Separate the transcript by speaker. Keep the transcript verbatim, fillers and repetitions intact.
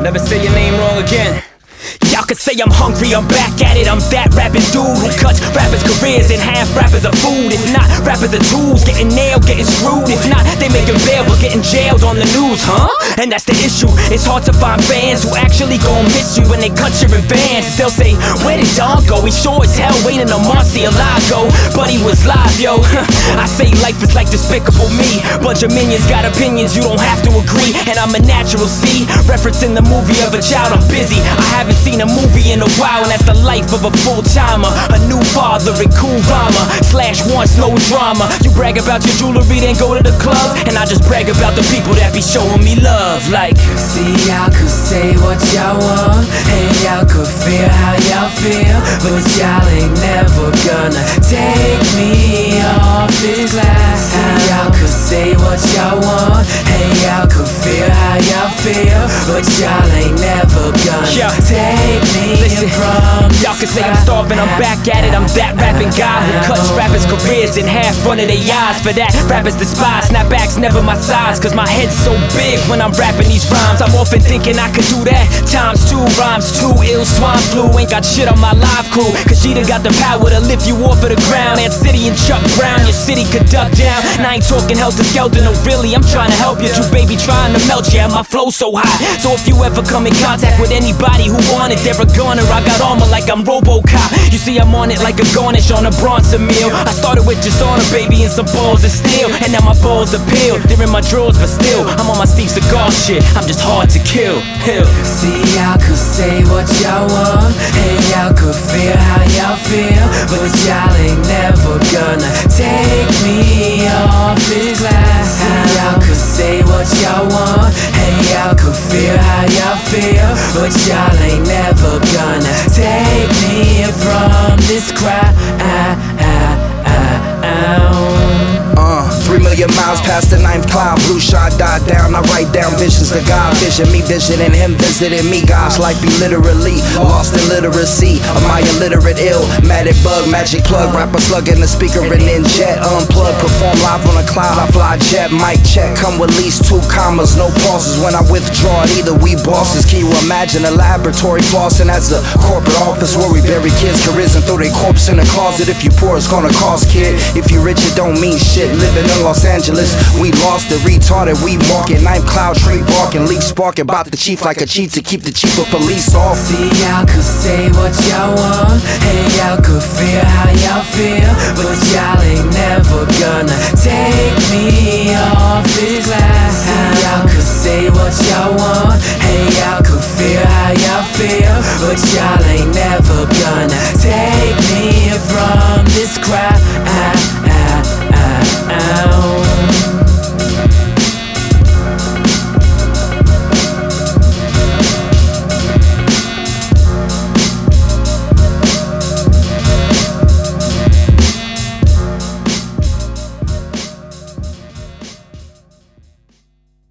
Speaker 1: Never say your name wrong again. Y'all could say I'm hungry, I'm back at it. I'm that rapping dude who cuts rappers' careers in half. Rappers are food, if not, rappers are tools. Getting nailed, getting screwed. If not, they making bail but getting jailed on the news, huh? And that's the issue. It's hard to find fans who actually gon' miss you when they cut your advance. They'll say, where did Don go? He sure as hell waiting a Marcy Alago, but he was live, yo. I say life is like Despicable Me. Bunch of minions got opinions, you don't have to agree. And I'm a natural, see? Referencing the movie of a child, I'm busy. I haven't seen a movie in a while, and that's the life of a full-timer. A new father and cool rhymer, slash wants no drama. You brag about your jewelry, then go to the club, and I just brag about the people that be showing me love. Like,
Speaker 2: see, y'all could say what y'all want, and y'all could feel how y'all feel, but y'all ain't never gonna take me off this glass. See, y'all could say what y'all want, and y'all could feel how y'all feel, but y'all ain't never gonna
Speaker 1: yeah.
Speaker 2: take me
Speaker 1: Listen,
Speaker 2: from this
Speaker 1: y'all can say I'm starving, I'm back at it. I'm that rapping guy who cuts rappers' careers in half, front of their eyes. For that, rappers despise. Snapbacks never my size, cause my head's so big when I'm rapping these rhymes. I'm often thinking I could do that times two. Rhymes too ill, swine flu. Ain't got shit on my live crew, cause she done got the power to lift you off of the ground. Ant City and Chuck Brown, your city could duck down. And I ain't talking helter skelter, no really, I'm trying to help you. You baby trying to melt you, and my flow so hot. So if you ever come in contact with anybody who want it, they're a gunner. I got armor like I'm RoboCop. You see I'm on it like a garnish on a Bronson meal. I started with just on a baby and some balls of steel, and now my balls are peeled. They're in my drawers, but still I'm on my Steve Seagal shit. I'm just hard to kill. Hill.
Speaker 2: See, y'all could say what y'all want, and y'all could feel how y'all feel, but y'all ain't never gonna take me off this glass. See, y'all could say what y'all want, and y'all could feel how y'all feel, but y'all ain't never gonna take me from this crowd.
Speaker 3: Uh, three million miles past the ninth cloud, blue shot died down. I write down visions of God, vision me visiting him, visiting me. God's life be literally lost in literacy. Am I illiterate, ill, magic bug, magic plug, rapper slug in the speaker and then jet unplug, perform live on a cloud. I fly jet, mic check, come with least two commas, no pauses when I withdraw it. Either we bosses, can you imagine a laboratory flossing as a corporate office where we bury kids' careers and throw their corpse in a closet? If you poor, it's gonna cost, kid. If you rich, it don't mean shit. Living in Los Angeles, we lost it, retarded, we market. Ninth cloud, tree barking, leaf sparking, about the chief like a chief to keep the chief of police off.
Speaker 2: See, y'all could say what y'all want, and y'all could feel how y'all feel, but y'all ain't never gonna take me off this glass. See, y'all could say what y'all want, and y'all could feel how y'all feel, but y'all ain't